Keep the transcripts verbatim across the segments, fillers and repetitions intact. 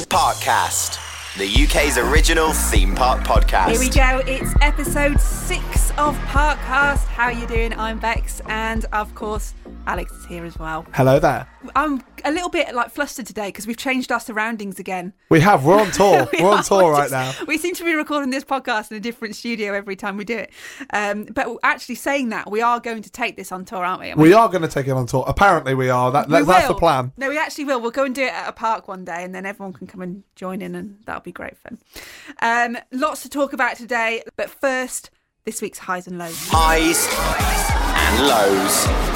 Parkcast, the U K's original theme park podcast. Here we go. It's episode six of Parkcast. How are you doing? I'm Bex, and of course, Alex is here as well. Hello there. I'm a little bit like flustered today because we've changed our surroundings again. We have. We're on tour. we We're on tour We're right just, now. We seem to be recording this podcast in a different studio every time we do it. Um, but actually saying that, we are going to take this on tour, aren't we? We are going to take it on tour. Apparently we are. That, that, we that's will. the plan. No, we actually will. We'll go and do it at a park one day and then everyone can come and join in and that'll be great fun. Um, lots to talk about today. But first, this week's highs and lows. Highs and lows.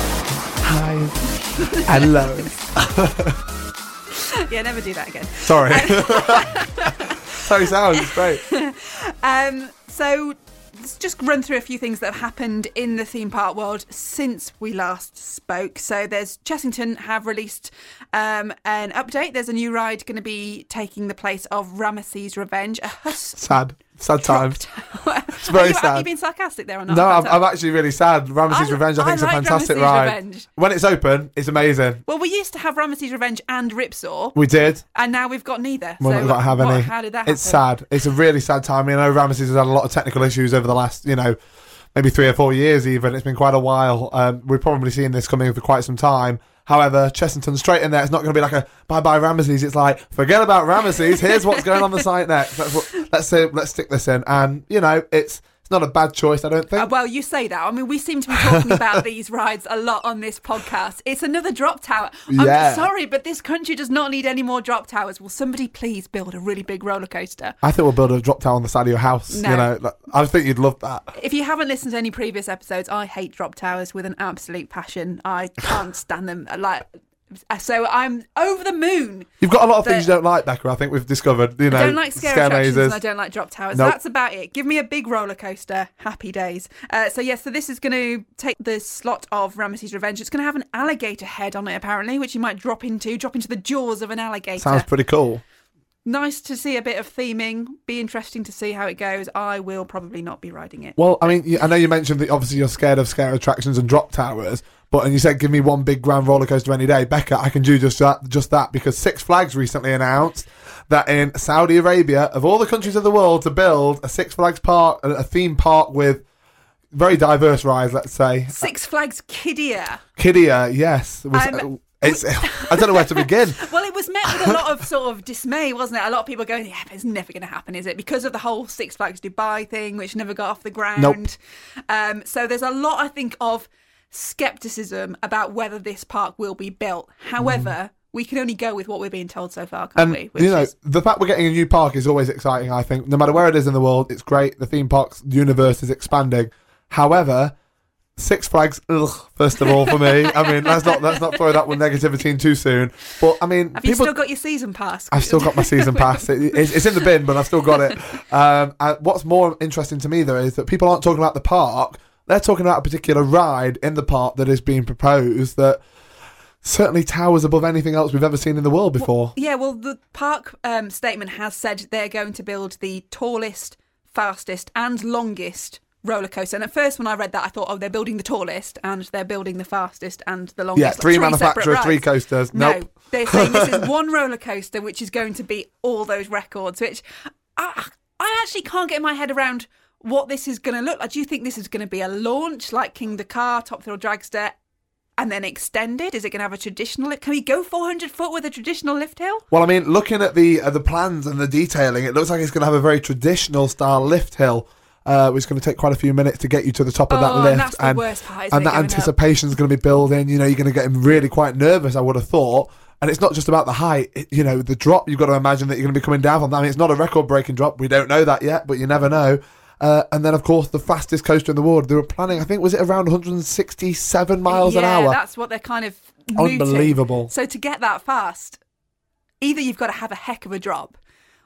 Highs and lows. Yeah, never do that again. Sorry. Sorry, sounds. It's great. Um, so let's just run through a few things that have happened in the theme park world since we last spoke. So there's Chessington have released um, an update. There's a new ride going to be taking the place of Ramesses Revenge. A hus- Sad. Sad times. It's very are you, sad. Are you being sarcastic there or not? No, I'm, I'm actually really sad. Ramesses I- Revenge, I I think, is a like fantastic Ramesses ride. Revenge. When it's open, it's amazing. Well, we used to have Ramesses Revenge and Ripsaw, We did. and now we've got neither. We're so not going to have what- any. How did that happen? It's sad. It's a really sad time. You know, Ramesses has had a lot of technical issues over the last, you know, maybe three or four years even. It's been quite a while. Um, we're probably seeing this coming for quite some time. However, Chessington straight in there. It's not going to be like a bye-bye Ramesses. It's like, forget about Ramesses. Here's what's going on the site next. That's what, let's say, let's stick this in. And, you know, it's it's not a bad choice, I don't think. Uh, well, you say that. I mean, we seem to be talking about these rides a lot on this podcast. It's another drop tower. I'm Yeah. sorry, but this country does not need any more drop towers. Will somebody please build a really big roller coaster? I think we'll build a drop tower on the side of your house. No. You know, like, I think you'd love that. If you haven't listened to any previous episodes, I hate drop towers with an absolute passion. I can't stand them. Like, so I'm over the moon. You've got a lot of The- things you don't like, Becca, I think we've discovered. You know, I don't like scare, attractions mazes. and I don't like drop towers. Nope. That's about it. Give me a big roller coaster. Happy days. Uh, so, yes, so this is going to take the slot of Ramesses Revenge. It's going to have an alligator head on it, apparently, which you might drop into, drop into the jaws of an alligator. Sounds pretty cool. Nice to see a bit of theming. Be interesting to see how it goes. I will probably not be riding it. Well, I mean, you- I know you mentioned that obviously you're scared of scare attractions and drop towers, but and you said give me one big grand roller coaster any day. Becca, I can do just that, just that because Six Flags recently announced that in Saudi Arabia, of all the countries of the world, to build a Six Flags park, a a theme park with very diverse rides, let's say. Six Flags Qiddiya. Qiddiya, yes. Was, Um, it's, I don't know where to begin. Well, it was met with a lot of sort of dismay, wasn't it? A lot of people going, yeah, but it's never going to happen, is it? Because of the whole Six Flags Dubai thing, which never got off the ground. Nope. Um, so there's a lot, I think, of scepticism about whether this park will be built. However, Mm. we can only go with what we're being told so far, can't And, we? Which you know, is, the fact we're getting a new park is always exciting, I think. No matter where it is in the world, it's great. The theme park's universe is expanding. However, Six Flags, ugh, first of all, for me. I mean, let's not let's not throw that one negativity in too soon. But, I mean... have you people, still got your season pass? I've still got my season pass. It, it's, it's in the bin, but I've still got it. Um, and what's more interesting to me, though, is that people aren't talking about the park. They're talking about a particular ride in the park that is being proposed that certainly towers above anything else we've ever seen in the world before. Well, yeah, well, the park um, statement has said they're going to build the tallest, fastest and longest roller coaster. And at first when I read that, I thought, oh, they're building the tallest and they're building the fastest and the longest. Yeah, like three separate manufacturers, three rides. coasters. No, Nope. they're saying this is one roller coaster which is going to beat all those records, which I, I actually can't get my head around what this is going to look like. Do you think this is going to be a launch like King Dakar, Top Thrill Dragster, and then extended? Is it going to have a traditional... Can we go four hundred foot with a traditional lift hill? Well, I mean, looking at the uh, the plans and the detailing, it looks like it's going to have a very traditional style lift hill, uh, which is going to take quite a few minutes to get you to the top of that Oh, lift. and that's the worst part, isn't and it, that going up? anticipation is going to be building. You know, you're going to get really quite nervous, I would have thought. And it's not just about the height. It, you know, the drop, you've got to imagine that you're going to be coming down from that. I mean, it's not a record-breaking drop. We don't know that yet, but you never know. Uh, and then, of course, the fastest coaster in the world. They were planning, I think, was it around one hundred sixty-seven miles yeah, an hour? That's what they're kind of mooting. Unbelievable. So to get that fast, either you've got to have a heck of a drop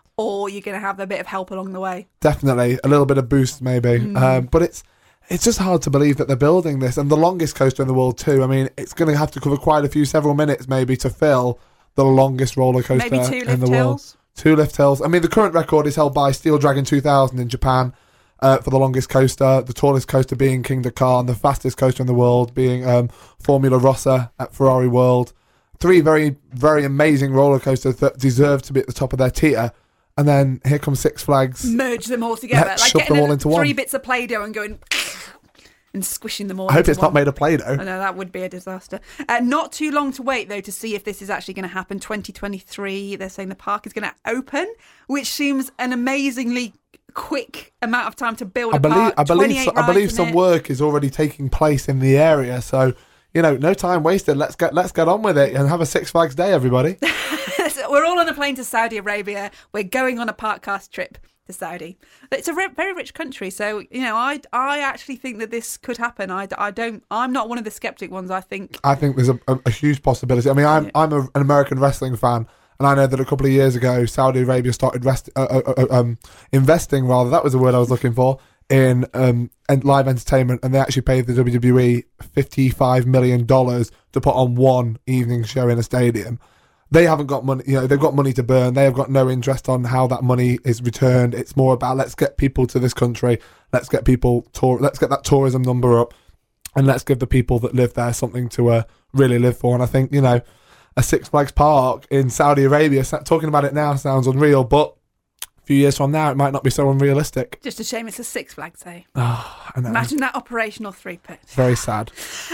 or you're going to have a bit of help along the way. Definitely. A little bit of boost, maybe. Mm. Um, but it's it's just hard to believe that they're building this. And the longest coaster in the world, too. I mean, it's going to have to cover quite a few, several minutes, maybe, to fill the longest roller coaster Maybe two in lift the world. hills. Two lift hills. I mean, the current record is held by Steel Dragon two thousand in Japan. Uh, for the longest coaster, the tallest coaster being King Dakar, and the fastest coaster in the world being um, Formula Rossa at Ferrari World. three very, very amazing roller coasters that deserve to be at the top of their tier. And then here comes Six Flags. Merge them all together. Let's like shove getting them all a- into three one. bits of Play-Doh and going... and squishing them all I hope into it's one. not made of Play-Doh. I know, that would be a disaster. Uh, not too long to wait, though, to see if this is actually going to happen. twenty twenty-three, they're saying the park is going to open, which seems an amazingly quick amount of time to build I a believe, park. I believe, twenty-eight so, I believe rides in some it. work is already taking place in the area. So, you know, no time wasted. Let's get let's get on with it and have a Six Flags day, everybody. So we're all on a plane to Saudi Arabia. We're going on a parkcast trip to Saudi. It's a re- very rich country, so you know, I I actually think that this could happen. I, I don't. I'm not one of the skeptic ones. I think. I think there's a, a, a huge possibility. I mean, I'm Yeah. I'm a, an American wrestling fan, and I know that a couple of years ago, Saudi Arabia started rest, uh, uh, uh, um, investing. Rather, that was the word I was looking for in um and live entertainment, and they actually paid the W W E fifty-five million dollars to put on one evening show in a stadium. They haven't got money, you know, they've got money to burn. They have got no interest on how that money is returned. It's more about let's get people to this country. Let's get people, tour, let's get that tourism number up, and let's give the people that live there something to uh, really live for. And I think, you know, a Six Flags park in Saudi Arabia, talking about it now sounds unreal, but a few years from now, it might not be so unrealistic. Just a shame it's a Six Flags day. Oh, I know. Imagine that operational throughput. It's very sad.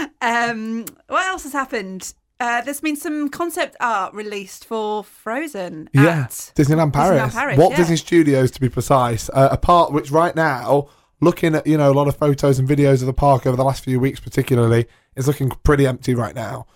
Um, what else has happened? Uh, there's been some concept art released for Frozen Yeah, at Disneyland Paris. Disneyland Paris, Walt yeah. Disney Studios, to be precise. Uh, a park which right now, looking at, you know, a lot of photos and videos of the park over the last few weeks particularly, is looking pretty empty right now.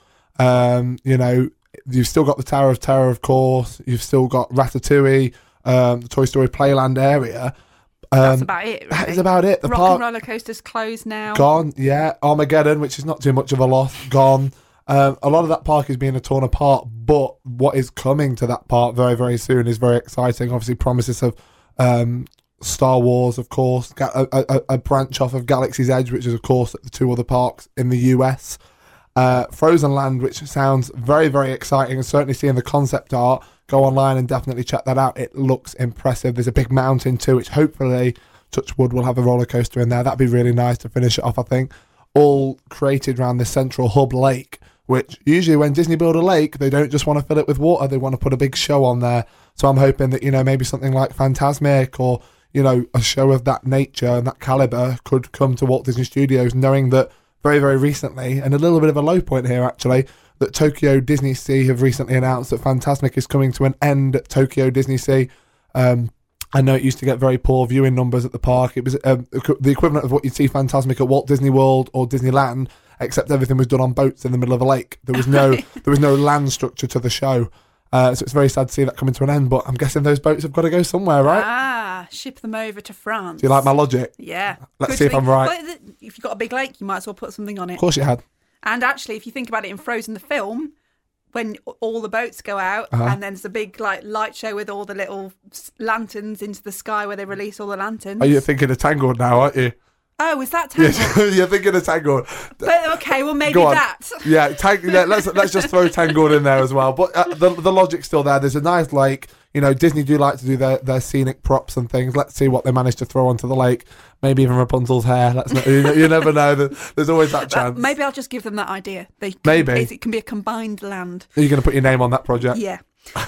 Um, you know, you've still got the Tower of Terror, of course. You've still got Ratatouille, um, the Toy Story Playland area. Um, That's about it. Really. That is about it. The Rock park and roller coasters closed now. gone, yeah. Armageddon, which is not too much of a loss, gone. Um, a lot of that park is being torn apart, but what is coming to that park very, very soon is very exciting. Obviously, promises of um, Star Wars, of course, a, a, a branch off of Galaxy's Edge, which is, of course, at the two other parks in the U S. Uh, Frozen Land, which sounds very, very exciting, and certainly seeing the concept art, go online and definitely check that out. It looks impressive. There's a big mountain too, which hopefully, touch wood, will have a roller coaster in there. That'd be really nice to finish it off, I think. All created around this central hub lake, which usually when Disney build a lake, they don't just want to fill it with water, they want to put a big show on there. So I'm hoping that, you know, maybe something like Fantasmic or, you know, a show of that nature and that caliber could come to Walt Disney Studios, knowing that very, very recently, and a little bit of a low point here actually, that Tokyo Disney Sea have recently announced that Fantasmic is coming to an end at Tokyo Disney Sea. Um, I know it used to get very poor viewing numbers at the park. It was um, the equivalent of what you'd see Fantasmic at Walt Disney World or Disneyland, except everything was done on boats in the middle of a lake. There was no there was no land structure to the show. Uh, so it's very sad to see that coming to an end, but I'm guessing those boats have got to go somewhere, right? Ah, ship them over to France. Do you like my logic? Yeah. Let's Good see if thing- I'm right. Well, th- if you've got a big lake, you might as well put something on it. Of course you had. And actually, if you think about it in Frozen the film, when all the boats go out Uh-huh. and then there's a big like light show with all the little s- lanterns into the sky where they release all the lanterns. Are you thinking of Tangled now, aren't you? Oh, is that Tangled? Yes, you're thinking of Tangled. But okay, well maybe Go on. that. Yeah, tang- yeah, let's let's just throw Tangled in there as well. But uh, the the logic's still there. There's a nice lake. You know, Disney do like to do their, their scenic props and things. Let's see what they manage to throw onto the lake. Maybe even Rapunzel's hair. Let's not, you, you never know. There's always that Uh, chance. maybe I'll just give them that idea. They can, Maybe. it can be a combined land. Are you going to put your name on that project? Yeah.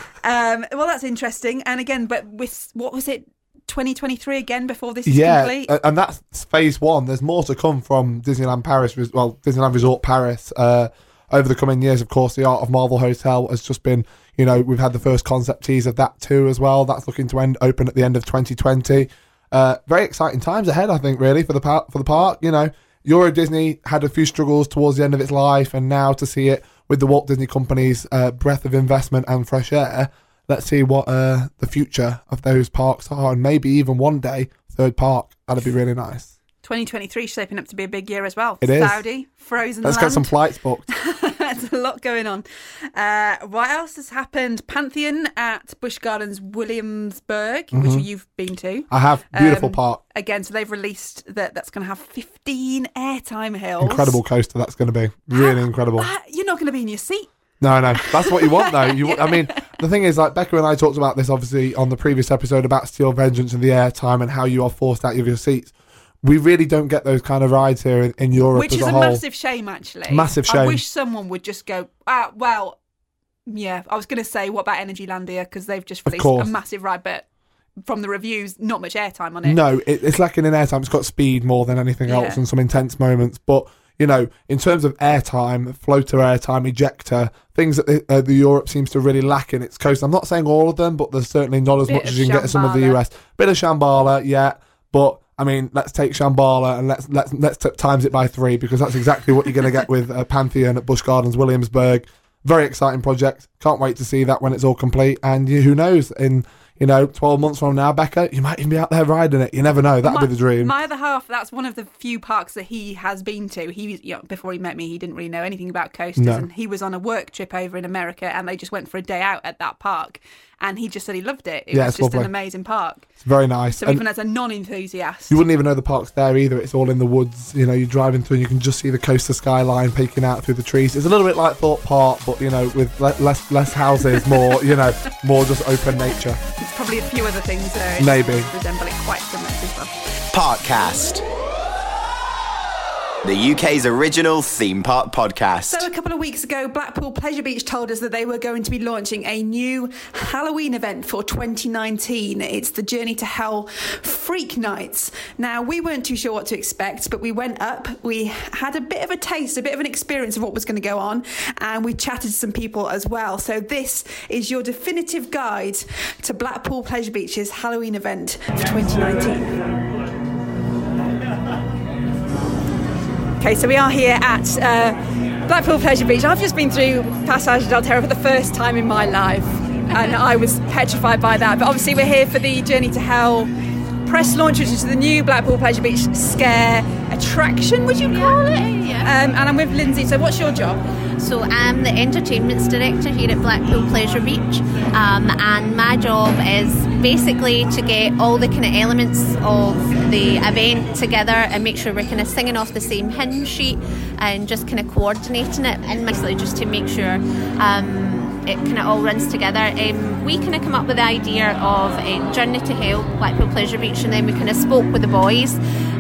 Um, well, that's interesting. And again, but with what was it? twenty twenty-three again before this is Yeah, complete. a- and that's phase one. There's more to come from Disneyland Paris, res- well, Disneyland Resort Paris. Uh, over the coming years, of course, the Art of Marvel Hotel has just been, you know, we've had the first concept tease of that too as well. That's looking to end open at the end of twenty twenty. Uh, very exciting times ahead, I think, really, for the par- for the park. You know, Euro Disney had a few struggles towards the end of its life, and now to see it with the Walt Disney Company's uh, breadth of investment and fresh air, let's see what uh, the future of those parks are, and maybe even one day, third park. That'd be really nice. twenty twenty-three is shaping up to be a big year as well. It is. Saudi, Frozen Let's Land. get some flights booked. There's a lot going on. Uh, what else has happened? Pantheon at Busch Gardens Williamsburg, Mm-hmm. which you've been to. I have. Beautiful Um, park. Again, so they've released that that's going to have fifteen airtime hills. Incredible coaster that's going to be. Really incredible. Ah, you're not going to be in your seat. No, no. That's what you want, though. You, I mean, the thing is, like, Becca and I talked about this, obviously, on the previous episode about Steel Vengeance and the airtime and how you are forced out of your seats. We really don't get those kind of rides here in, in Europe Which as is a a whole. massive shame, actually. Massive I shame. wish someone would just go, ah, well, Yeah, I was going to say, what about Energylandia? Because they've just released course. a massive ride, but from the reviews, not much airtime on it. No, it, it's lacking in airtime. It's got speed more than anything Yeah. else and some intense moments. But, you know, in terms of airtime, floater airtime, ejector, things that the, uh, the Europe seems to really lack in its coast. I'm not saying all of them, but there's certainly not as Bit much of as you can get in some of the Shambhala. U S. Bit of Shambhala, yeah, but I mean, let's take Shambhala and let's let's let's t- times it by three, because that's exactly what you're going to get with uh, Pantheon at Busch Gardens, Williamsburg. Very exciting project. Can't wait to see that when it's all complete. And you, who knows, in you know twelve months from now, Becca, you might even be out there riding it. You never know. That'd my, be the dream. My other half, that's one of the few parks that he has been to. He, you know, before he met me, he didn't really know anything about coasters, No. and he was on a work trip over in America, and they just went for a day out at that park, and he just said he loved it. It Yeah, was it's just lovely. an amazing park. It's very nice. So And even as a non-enthusiast, you wouldn't even know the park's there either. It's all in the woods. You know, you're driving through and you can just see the coastal skyline peeking out through the trees. It's a little bit like Thorpe Park, but, you know, with le- less less houses, more, you know, more just open nature. there's probably a few other things there Maybe. resemble it quite so much as well. Parkcast. The U K's original theme park podcast. So a couple of weeks ago, Blackpool Pleasure Beach told us that they were going to be launching a new Halloween event for twenty nineteen. It's the Journey to Hell Freak Nights. Now, we weren't too sure what to expect, but we went up. We had a bit of a taste, a bit of an experience of what was going to go on, and we chatted to some people as well. So this is your definitive guide to Blackpool Pleasure Beach's Halloween event for twenty nineteen. Okay, so we are here at uh, Blackpool Pleasure Beach. I've just been through Passage del Terror for the first time in my life, and I was petrified by that. But obviously we're here for the Journey to Hell press launch, which is the new Blackpool Pleasure Beach scare attraction, would you call it? Yeah. Um, and I'm with Lindsay. So what's your job? So I'm the entertainments director here at Blackpool Pleasure Beach, um, and my job is basically to get all the kind of elements of the event together and make sure we're kind of singing off the same hymn sheet and just kind of coordinating it, and mostly just to make sure um, it kind of all runs together. Um, we kind of come up with the idea of a Journey to Hell, Blackpool Pleasure Beach, and then we kind of spoke with the boys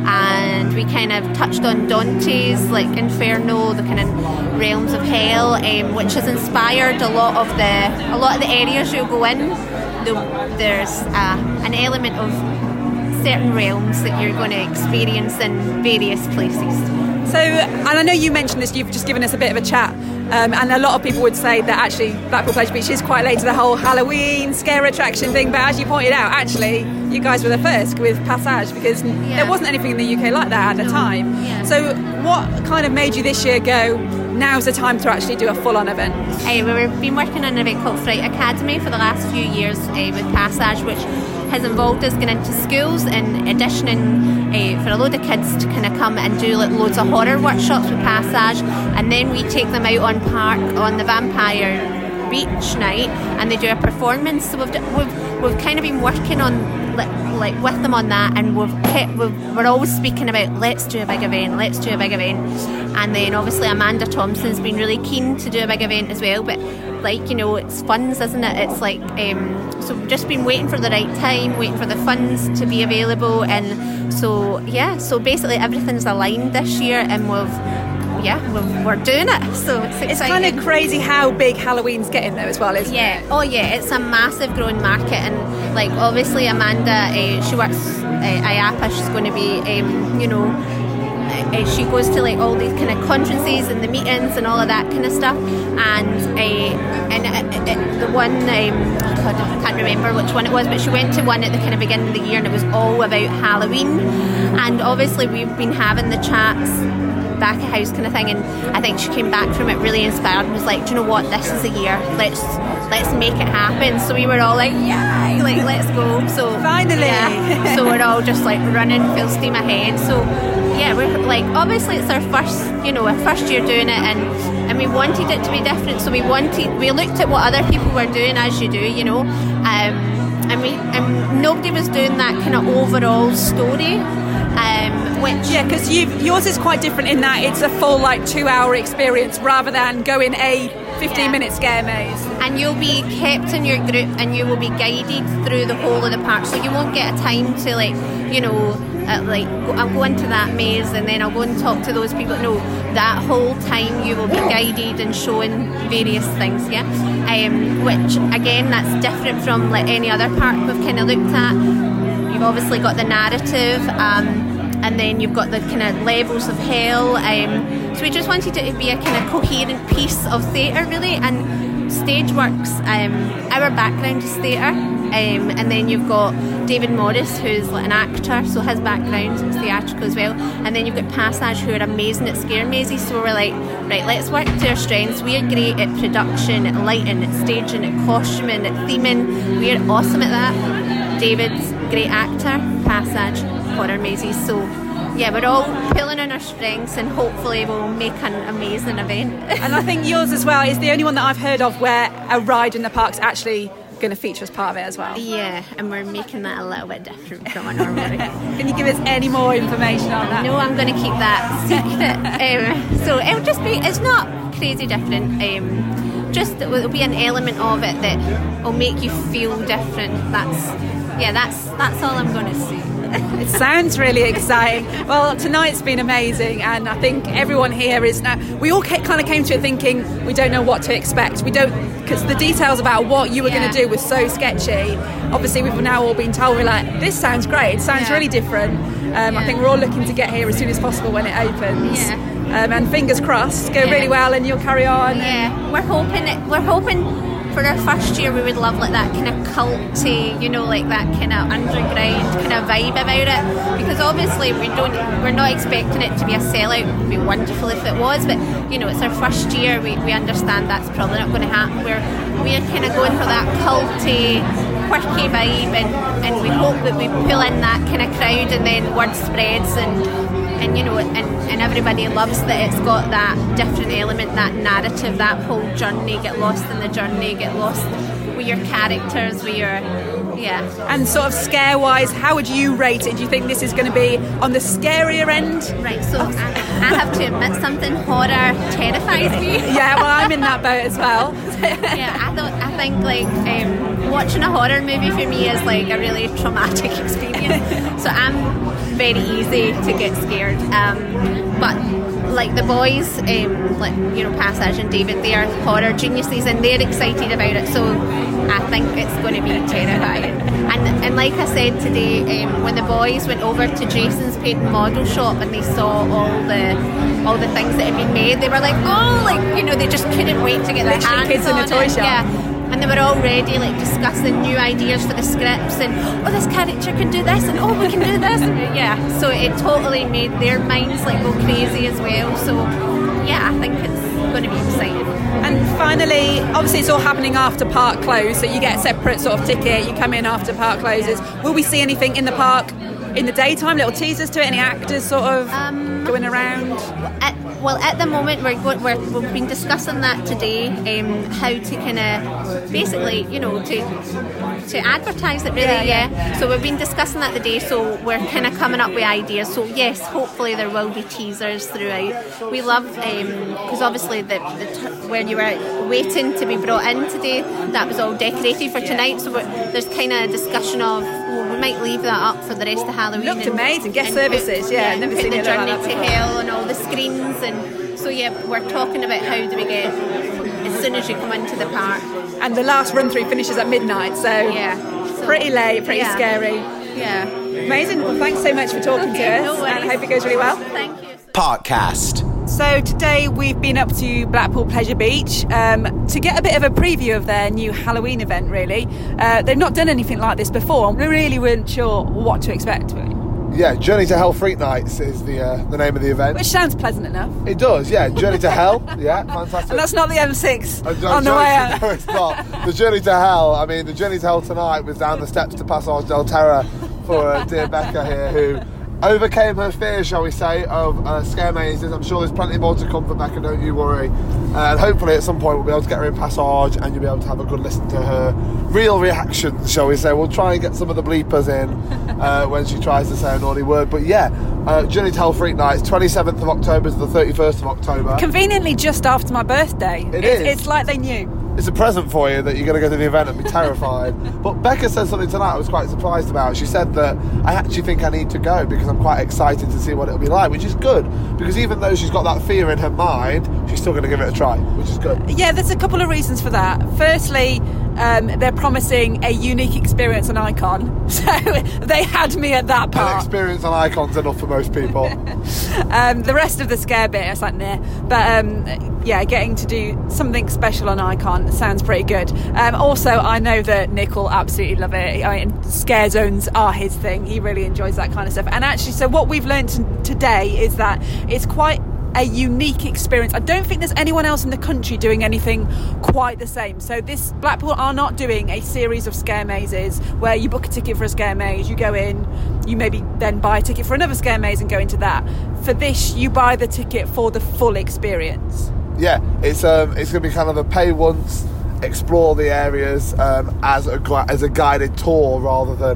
and we kind of touched on Dante's like Inferno, the kind of realms of hell, um, which has inspired a lot of the a lot of the areas you'll go in. The, there's uh, an element of certain realms that you're going to experience in various places. So, and I know you mentioned this, you've just given us a bit of a chat, um, and a lot of people would say that actually Blackpool Pleasure Beach is quite late to the whole Halloween scare attraction thing, but as you pointed out, actually, you guys were the first with Passage, because Yeah. there wasn't anything in the U K like that at the time. Yeah. So what kind of made you this year go, now's the time to actually do a full-on event? Uh, we've been working on an event called Fright Academy for the last few years uh, with Passage, which has involved us going into schools and auditioning uh, for a load of kids to kind of come and do like loads of horror workshops with Passage, and then we take them out on park on the Vampire Beach night and they do a performance. So we've we've, we've kind of been working on like, like with them on that, and we've kept we've, we're always speaking about let's do a big event, let's do a big event. And then obviously Amanda Thompson's been really keen to do a big event as well, but like, you know, it's funds, isn't it? It's like um, so we've just been waiting for the right time, waiting for the funds to be available, and so yeah, so basically everything's aligned this year, and we've yeah we're, we're doing it, so it's exciting. It's kind of crazy how big Halloween's getting though as well, isn't Yeah. it? Oh, yeah. It's a massive growing market, and like obviously Amanda, uh, she works uh, I A P A. She's going to be, um, you know, uh, she goes to like all these kind of conferences and the meetings and all of that kind of stuff. And uh, and uh, uh, the one, um, oh God, I can't remember which one it was, but she went to one at the kind of beginning of the year, and it was all about Halloween. And obviously we've been having the chats back at house kind of thing, and I think she came back from it really inspired and was like, do you know what, this is the year, let's let's make it happen. So we were all like, yeah, like let's go. So Finally. yeah. So we're all just like running full steam ahead. So yeah, we're like, obviously it's our first, you know, our first year doing it, and and we wanted it to be different. So we wanted, we looked at what other people were doing, as you do, you know, um, and we and nobody was doing that kind of overall story. Um, which Yeah, because yours is quite different in that it's a full like two-hour experience rather than going a fifteen-minute scare maze. and you'll be kept in your group and you will be guided through the whole of the park, so you won't get a time to like, you know, uh, like go, I'll go into that maze and then I'll go and talk to those people. No, that whole time you will be guided and shown various things, yeah. Um, which again, that's different from like any other park we've kind of looked at. You've obviously got the narrative, um, and then you've got the kind of levels of hell. Um, so we just wanted it to be a kind of coherent piece of theatre, really. And Stageworks, um, our background is theatre, um, and then you've got David Morris, who's like an actor, so his background is theatrical as well. And then you've got Passage, who are amazing at scare mazes. So we're like, right, let's work to our strengths. We're great at production, at lighting, at staging, at costuming, at theming. We're awesome at that. David's great actor, Passage, horror mazes. So yeah, we're all pulling on our strengths and hopefully we'll make an amazing event. And I think yours as well is the only one that I've heard of where a ride in the park's actually going to feature as part of it as well. Yeah, and we're making that a little bit different from a normal ride. Can you give us any more information on that? No, I'm going to keep that secret. um, so it'll just be, it's not crazy different. Um, just there'll be an element of it that will make you feel different. That's yeah, that's that's all I'm going to say. It sounds really exciting. Well, tonight's been amazing, and I think everyone here is now. We all kind of came to it thinking we don't know what to expect. We don't, because the details about what you were Yeah. going to do was so sketchy. Obviously, we've now all been told, we're like, this sounds great. It sounds Yeah. really different. Um, I Yeah. think we're all looking to get here as soon as possible when it opens. Yeah. Um, and fingers crossed, go Yeah. really well, and you'll carry on. Yeah, we're hoping it, we're hoping for our first year we would love like that kind of culty, you know, like that kind of underground kind of vibe about it. Because obviously we don't, we're not expecting it to be a sellout. It would be wonderful if it was, but you know, it's our first year. We, we understand that's probably not going to happen. We're we're kind of going for that culty, quirky vibe, and, and we hope that we pull in that kind of crowd, and then word spreads and. And you know, and, and everybody loves that it's got that different element, that narrative, that whole journey. Get lost in the journey, get lost with your characters, with your yeah. And sort of scare-wise, how would you rate it? Do you think this is going to be on the scarier end? Right, so I, I have to admit something. Horror terrifies me. Yeah, well, I'm in that boat as well. Yeah, I thought I think like um, watching a horror movie for me is like a really traumatic experience. So I'm very easy to get scared. Um, but like the boys, um, like you know, Passage and David, they are horror geniuses and they're excited about it. So I think it's going to be terrifying. And and like I said today, um, when the boys went over to Jason's paint model shop and they saw all the all the things that had been made, they were like, oh, like you know, they just couldn't wait to get their Literally hands kids in on a toy it. shop. Yeah. And they were already like discussing new ideas for the scripts and oh, this character can do this and oh, we can do this and yeah, so it totally made their minds like go crazy as well. So yeah, I think it's going to be exciting. And finally, obviously it's all happening after park close, so you get a separate sort of ticket, you come in after park closes. Will we see anything in the park in the daytime, little teasers to it, any actors sort of Um, going around? At, well, at the moment we're, go- we're we've been discussing that today, um, how to kind of basically, you know, to to advertise it really. Yeah, Yeah, yeah. So we've been discussing that today. So we're kind of coming up with ideas. So yes, hopefully there will be teasers throughout. We love because obviously the, the t- where you were waiting to be brought in today, that was all decorated for tonight. So we're, there's kind of a discussion of well, we might leave that up for the rest of Halloween. Looked and- amazing. Guest and services, put, yeah, and never put seen the it like journey that to before. hell and all the screens, and so yeah, we're talking about how do we get as soon as you come into the park. And the last run through finishes at midnight, so Yeah, so- pretty late, pretty yeah. scary. Yeah. Amazing. Well, thanks so much for talking Okay, to no us, worries. and I hope it goes really well. Thank you. Parkcast. So today we've been up to Blackpool Pleasure Beach um, to get a bit of a preview of their new Halloween event, really. Uh, they've not done anything like this before. We really weren't sure what to expect, Yeah, Journey to Hell Freak Nights is the uh, the name of the event. which sounds pleasant enough. It does, yeah. Journey to Hell, yeah, fantastic. And that's not the M six Uh, on the Journey- way out. No, it's not. The Journey to Hell, I mean, the Journey to Hell tonight was down the steps to Passage del Terra for uh, dear Becca here, who overcame her fear, shall we say, of uh, scare mazes. I'm sure there's plenty more to come for Becca, don't you worry. Uh, and hopefully at some point we'll be able to get her in Passage and you'll be able to have a good listen to her real reactions, shall we say. We'll try and get some of the bleepers in uh, when she tries to say a naughty word. But yeah, uh, Journey to Hell Freak Nights, twenty-seventh of October to the thirty-first of October. Conveniently just after my birthday. It it's, is. It's like they knew. it's a present for you that you're going to go to the event and be terrified. But Becca said something tonight I was quite surprised about. She said that I actually think I need to go because I'm quite excited to see what it'll be like, which is good, because even though she's got that fear in her mind, she's still going to give it a try, which is good. Yeah, there's a couple of reasons for that. Firstly, um, they're promising a unique experience on Icon, so they had me at that An part. experience on Icon's enough for most people. Um, the rest of the scare bit, I was like, nah. But um, yeah, getting to do something special on Icon sounds pretty good. Um, also, I know that Nick will absolutely love it. I mean, scare zones are his thing. He really enjoys that kind of stuff. And actually, so what we've learned t- today is that it's quite a unique experience. I don't think there's anyone else in the country doing anything quite the same. So this Blackpool are not doing a series of scare mazes where you book a ticket for a scare maze, you go in, you maybe then buy a ticket for another scare maze and go into that. For this, you buy the ticket for the full experience. Yeah, it's um, it's going to be kind of a pay once, explore the areas um, as a gu- as a guided tour rather than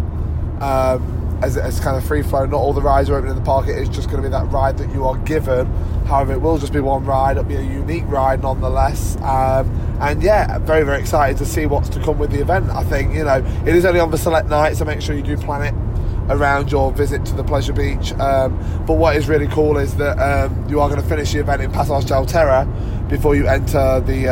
um, as as kind of free flow. Not all the rides are open in the park. It is just going to be that ride that you are given. However, it will just be one ride. It'll be a unique ride nonetheless. Um, and yeah, I'm very very excited to see what's to come with the event. I think, you know, it is only on the select night, so make sure you do plan it around your visit to the Pleasure Beach. Um, but what is really cool is that um, you are going to finish the event in Passage del Terra before you enter the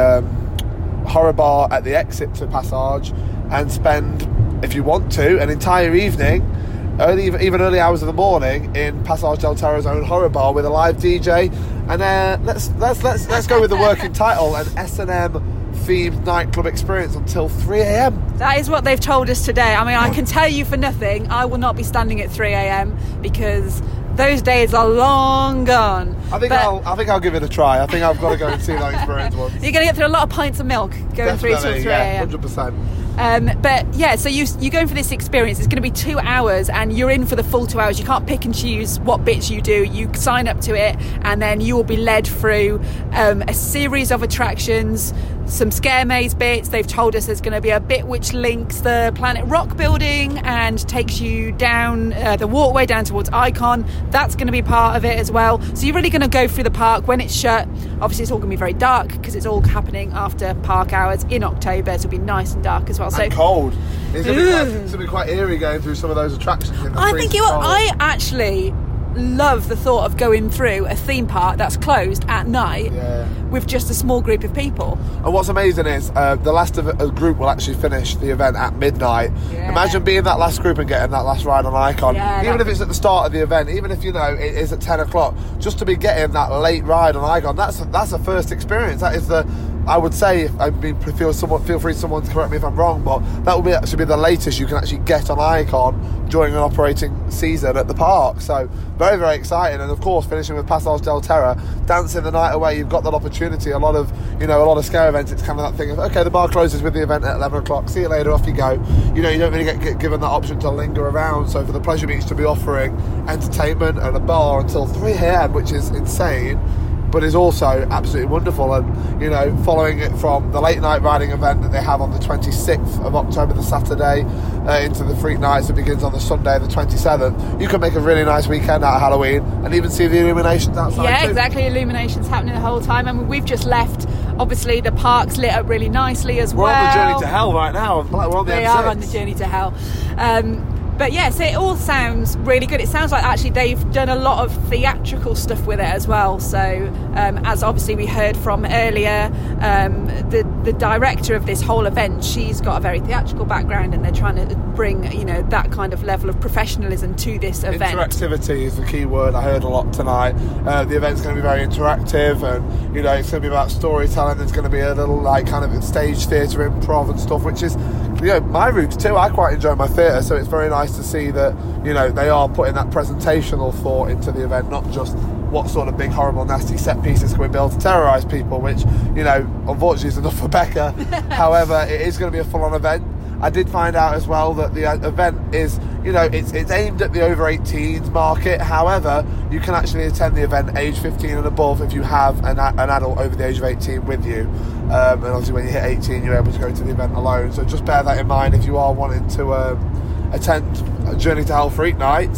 um, horror bar at the exit to Passage, and spend, if you want to, an entire evening, early, even early hours of the morning, in Passage del Terra's own horror bar with a live D J. And uh, let's let's let's let's go with the working title: an S and M themed nightclub experience until three a.m. That is what they've told us today. I mean, I can tell you for nothing, I will not be standing at three a.m. because those days are long gone. I think But I'll I think I'll give it a try. I think I've got to go and see that experience once. you're going to get through a lot of pints of milk going through till three yeah, a.m. one hundred percent. Um, but yeah, so you, you're going for this experience. It's going to be two hours and you're in for the full two hours. You can't pick and choose what bits you do. You sign up to it and then you will be led through um, a series of attractions, some scare maze bits. They've told us there's going to be a bit which links the Planet Rock building and takes you down uh, the walkway down towards Icon. That's going to be part of it as well. So you're really going to go through the park when it's shut. Obviously, it's all going to be very dark because it's all happening after park hours in October. So it'll be nice and dark as well. So And cold. It's going, to be quite, it's going to be quite eerie going through some of those attractions. In the I think freezing you. cold. I actually love the thought of going through a theme park that's closed at night Yeah. with just a small group of people. And what's amazing is uh, the last of a group will actually finish the event at midnight. Yeah. Imagine being that last group and getting that last ride on Icon. Yeah, even that- if it's at the start of the event, even if you know it is at ten o'clock, just to be getting that late ride on Icon, that's that's a first experience. That is the, I would say, I mean, feel someone feel free someone to correct me if I'm wrong, but that will be actually be the latest you can actually get on Icon during an operating season at the park. So very very exciting, and of course finishing with Passage del Terra, dancing the night away. You've got that opportunity. A lot of you know a lot of scare events. It's kind of that thing of, okay, the bar closes with the event at eleven o'clock. See you later. Off you go. You know you don't really get, get given that option to linger around. So for the Pleasure Beach to be offering entertainment and a bar until three a.m., which is insane, but is also absolutely wonderful. And you know, following it from the late night riding event that they have on the twenty-sixth of October, the Saturday, uh, into the Freak Nights that begins on the Sunday, the twenty-seventh, you can make a really nice weekend out of Halloween and even see the illuminations outside. Yeah, too. exactly. Illuminations happening the whole time. I mean, we've just left. Obviously, the park's lit up really nicely as We're well. on the journey to hell right now. We're on the They M six. are on the journey to hell. Um, But yeah, so it all sounds really good. It sounds like actually they've done a lot of theatrical stuff with it as well. So um, as obviously we heard from earlier, um, the the director of this whole event, she's got a very theatrical background, and they're trying to bring you know that kind of level of professionalism to this event. Interactivity is the key word. I heard a lot tonight. Uh, the event's going to be very interactive, and you know it's going to be about storytelling. There's going to be a little like kind of stage theatre, improv and stuff, which is you know my roots too. I quite enjoy my theatre, so it's very nice to see that you know they are putting that presentational thought into the event, not just what sort of big horrible nasty set pieces can we build to terrorise people, which you know unfortunately is enough for Becca. However, it is going to be a full-on event. I did find out as well that the event is, you know, it's it's aimed at the over eighteens market. However, you can actually attend the event age fifteen and above if you have an, an adult over the age of eighteen with you. Um, and obviously when you hit eighteen, you're able to go to the event alone. So just bear that in mind if you are wanting to um, attend Journey to Hell Freak Nights.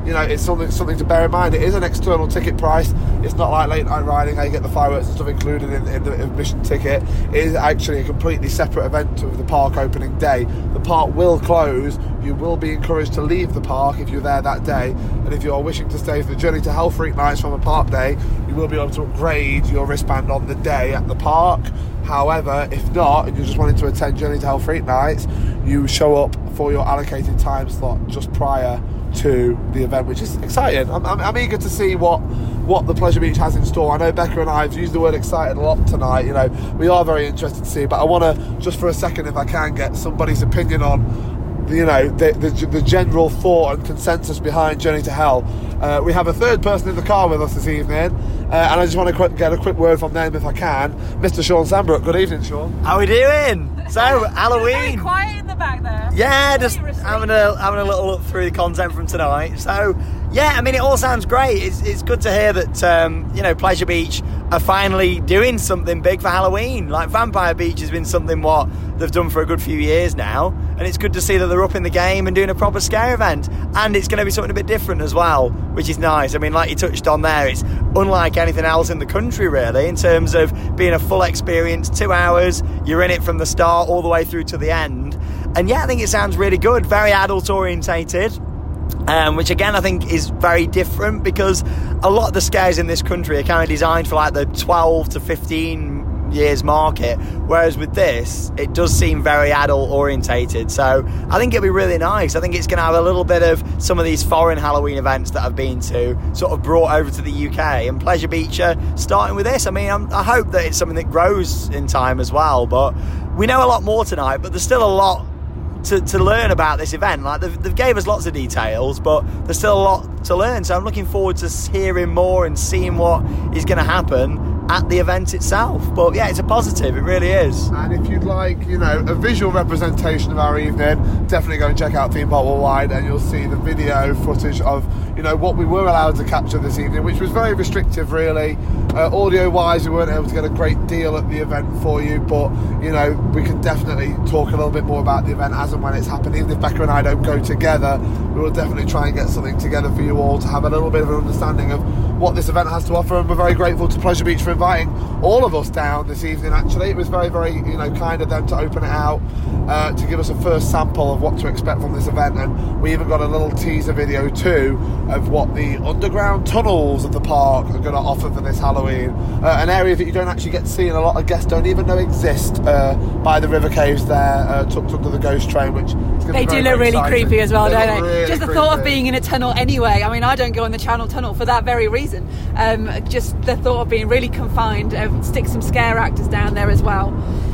you know, it's something something to bear in mind. It is an external ticket price. It's not like late night riding, how you get the fireworks and stuff included in, in the admission ticket. It is actually a completely separate event of the park opening day. The park will close. You will be encouraged to leave the park if you're there that day, and if you're wishing to stay for the Journey to Hell Freak Nights from a park day, you will be able to upgrade your wristband on the day at the park. However, if not, and you're just wanting to attend Journey to Hell Freak Nights, you show up for your allocated time slot just prior to the event, which is exciting. I'm, I'm, I'm eager to see what what the Pleasure Beach has in store. I know Becca and I have used the word excited a lot tonight. You know, we are very interested to see, but I want to just for a second, if I can, get somebody's opinion on, you know, the, the, the general thought and consensus behind Journey to Hell. Uh, we have a third person in the car with us this evening, uh, and I just want to quick, get a quick word from them if I can. Mister Sean Sambrook. Good evening, Sean. How are we doing? So, Halloween. Very quiet in the back there. Yeah, just having a having a little look through the content from tonight. So, yeah, I mean, it all sounds great. It's it's good to hear that um, you know, Pleasure Beach are finally doing something big for Halloween. Like Vampire Beach has been something what they've done for a good few years now, and it's good to see that they're up in the game and doing a proper scare event. And it's going to be something a bit different as well, which is nice. I mean, like you touched on there, it's unlike anything else in the country, really, in terms of being a full experience, two hours, you're in it from the start all the way through to the end. And yeah, I think it sounds really good, very adult orientated. Um, which again I think is very different, because a lot of the scares in this country are kind of designed for like the twelve to fifteen years market, whereas with this it does seem very adult orientated. So I think it'll be really nice. I think it's going to have a little bit of some of these foreign Halloween events that I've been to sort of brought over to the U K, and Pleasure Beach are starting with this. I mean, I'm, I hope that it's something that grows in time as well, but we know a lot more tonight, but there's still a lot To, to learn about this event. Like they've, they've gave us lots of details, but there's still a lot to learn, so I'm looking forward to hearing more and seeing what is going to happen at the event itself. But yeah, it's a positive, it really is. And if you'd like, you know, a visual representation of our evening, definitely go and check out Theme Park Worldwide, and you'll see the video footage of, you know, what we were allowed to capture this evening, which was very restrictive, really. Uh, audio wise, we weren't able to get a great deal at the event for you, but you know, we can definitely talk a little bit more about the event as and when it's happening. Even if Becca and I don't go together, we will definitely try and get something together for you all to have a little bit of an understanding of what this event has to offer. And we're very grateful to Pleasure Beach for inviting all of us down this evening. Actually, it was very, very, you know, kind of them to open it out, uh, to give us a first sample of what to expect from this event. And we even got a little teaser video too of what the underground tunnels of the park are going to offer for this Halloween, uh, an area that you don't actually get to see and a lot of guests don't even know exist, uh, by the river caves there, uh, tucked under the ghost train, which is going to They be do very, look very really exciting. creepy as well, They don't look they? really Just the creepy. thought of being in a tunnel anyway. I mean, I don't go in the Channel Tunnel for that very reason. Um, just the thought of being really confined, um, stick some scare actors down there as well.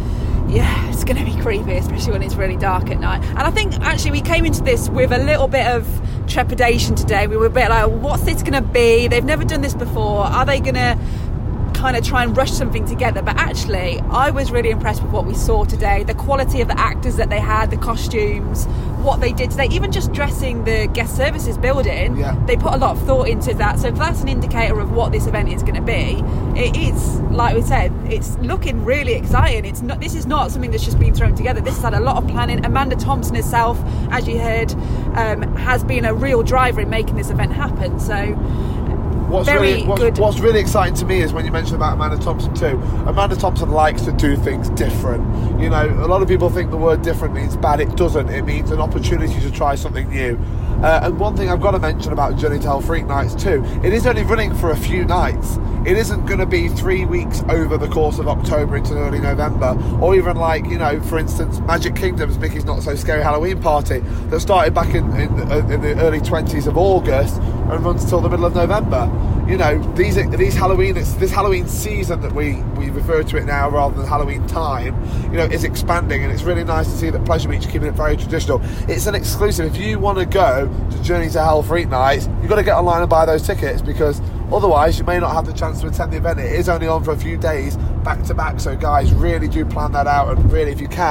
Yeah, it's going to be creepy, especially when it's really dark at night. And I think actually we came into this with a little bit of trepidation today. We were a bit like, what's this going to be? They've never done this before. Are they going to kind of try and rush something together? But actually, I was really impressed with what we saw today. The quality of the actors that they had, the costumes, what they did today, even just dressing the guest services building, Yeah. they put a lot of thought into that. So if that's an indicator of what this event is going to be, it is, like we said, it's looking really exciting. It's not, this is not something that's just been thrown together. This has had a lot of planning. Amanda Thompson herself, as you heard, um, has been a real driver in making this event happen. So What's very really, what's, good. what's really exciting to me is when you mentioned about Amanda Thompson too. Amanda Thompson likes to do things different. You know, a lot of people think the word different means bad. It doesn't. It means an opportunity to try something new. Uh, and one thing I've got to mention about Journey to Hell Freak Nights too, it is only running for a few nights. It isn't going to be three weeks over the course of October into early November, or even like, you know, for instance, Magic Kingdom's Mickey's Not So Scary Halloween Party that started back in, in, in the early twenties of August and runs till the middle of November. You know, these these Halloween, it's this Halloween season that we, we refer to it now rather than Halloween time, you know, is expanding, and it's really nice to see that Pleasure Beach are keeping it very traditional. It's an exclusive. If you want to go to Journey to Hell Freak Nights, you've got to get online and buy those tickets, because otherwise you may not have the chance to attend the event. It is only on for a few days back to back, so guys, really do plan that out, and really, if you can,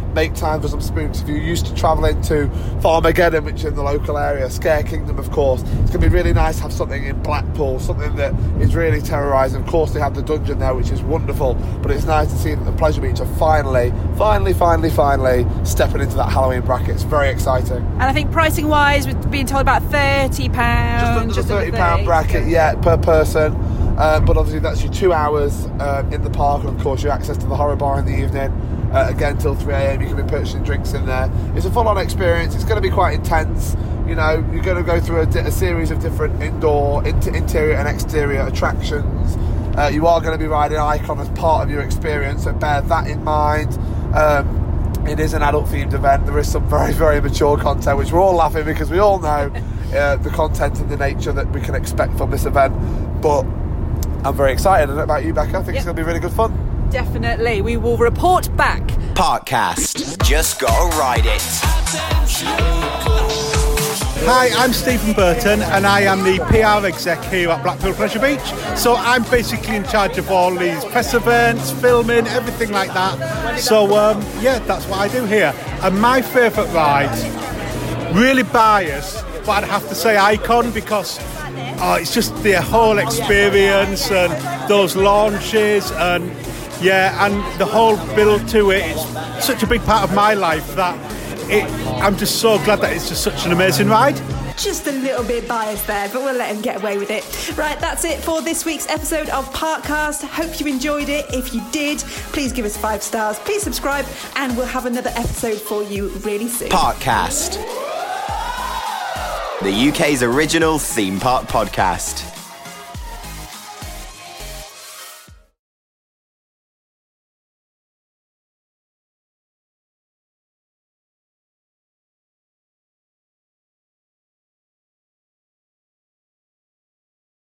make time for some spooks. If you're used to travelling to Farmageddon, which is in the local area, Scare Kingdom, of course, it's going to be really nice to have something in Blackpool, something that is really terrorising. Of course, they have the dungeon there, which is wonderful, but it's nice to see that the Pleasure Beach are finally, finally, finally, finally stepping into that Halloween bracket. It's very exciting. And I think pricing-wise, we're being told about thirty pounds. Just under the thirty pound bracket, yeah, per person. Um, but obviously that's your two hours um, in the park, and of course your access to the horror bar in the evening. Uh, again, till three a.m. you can be purchasing drinks in there. It's a full-on experience. It's going to be quite intense. You know, you're going to go through a, di- a series of different indoor, inter- interior and exterior attractions. Uh, you are going to be riding Icon as part of your experience, so bear that in mind. Um, it is an adult-themed event. There is some very, very mature content, which we're all laughing because we all know uh, the content and the nature that we can expect from this event. But I'm very excited. I don't know about you, Becca. I think yep. it's going to be really good fun. Definitely. We will report back. Parkcast. Just gotta ride it. Hi, I'm Stephen Burton and I am the P R exec here at Blackpool Pleasure Beach. So I'm basically in charge of all these press events, filming, everything like that. So um, yeah, that's what I do here. And my favourite ride, really biased, but I'd have to say Icon because oh, it's just the whole experience and those launches and yeah, and the whole build to it. It's such a big part of my life that it, I'm just so glad that it's just such an amazing ride. Just a little bit biased there, but we'll let him get away with it. Right, that's it for this week's episode of Parkcast. Hope you enjoyed it. If you did, please give us five stars, please subscribe, and we'll have another episode for you really soon. Parkcast. The U K's original theme park podcast.